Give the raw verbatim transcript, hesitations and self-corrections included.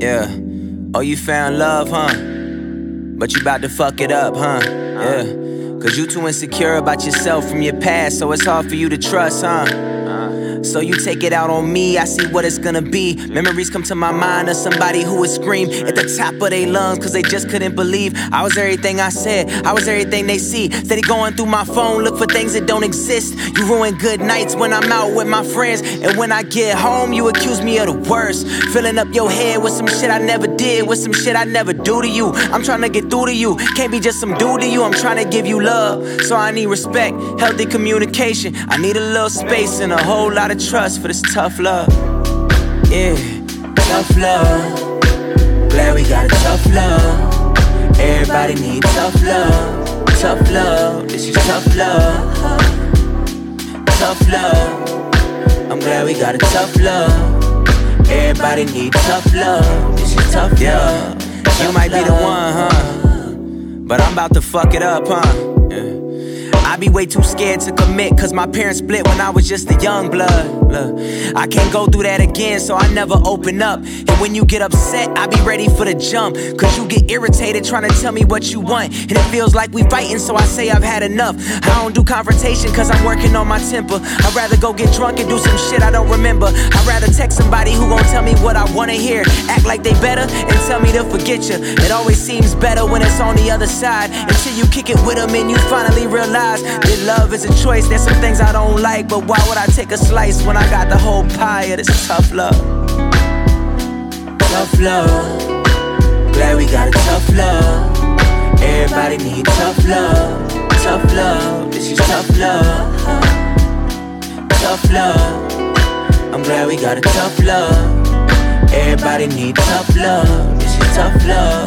Yeah. Oh, you found love, huh? But you about to fuck it up, huh? Yeah. Cause you too insecure about yourself from your past, so it's hard for you to trust, huh? So you take it out on me, I see what it's gonna be. Memories come to my mind of somebody who would scream at the top of their lungs cause they just couldn't believe I was everything I said, I was everything they see. Steady going through my phone, look for things that don't exist. You ruin good nights when I'm out with my friends, and when I get home, you accuse me of the worst. Filling up your head with some shit I never did, with some shit I never do to you. I'm trying to get through to you, can't be just some dude to you. I'm trying to give you love, so I need respect, healthy communication. I need a little space and a whole lot of trust for this tough love. Yeah, tough love. Glad we got a tough love. Everybody need tough love. Tough love, this is tough love. Tough love. I'm glad we got a tough love. Everybody need tough love. This is tough love. You might be the one, huh? But I'm about to fuck it up, huh? I be way too scared to commit cause my parents split when I was just a young blood. Look, I can't go through that again, so I never open up. And when you get upset, I be ready for the jump. Cause you get irritated trying to tell me what you want, and it feels like we fighting, so I say I've had enough. I don't do confrontation cause I'm working on my temper. I'd rather go get drunk and do some shit I don't remember. I'd rather text somebody who gon' tell me what I wanna hear, act like they better, and tell me to forget you. It always seems better when it's on the other side, until you kick it with them and you finally realize that love is a choice. There's some things I don't like, but why would I take a slice when I got the whole pie of this tough love? Tough love. Glad we got a tough love. Everybody need tough love. Tough love. This is tough love. Tough love. I'm glad we got a tough love. Everybody need tough love. This is tough love.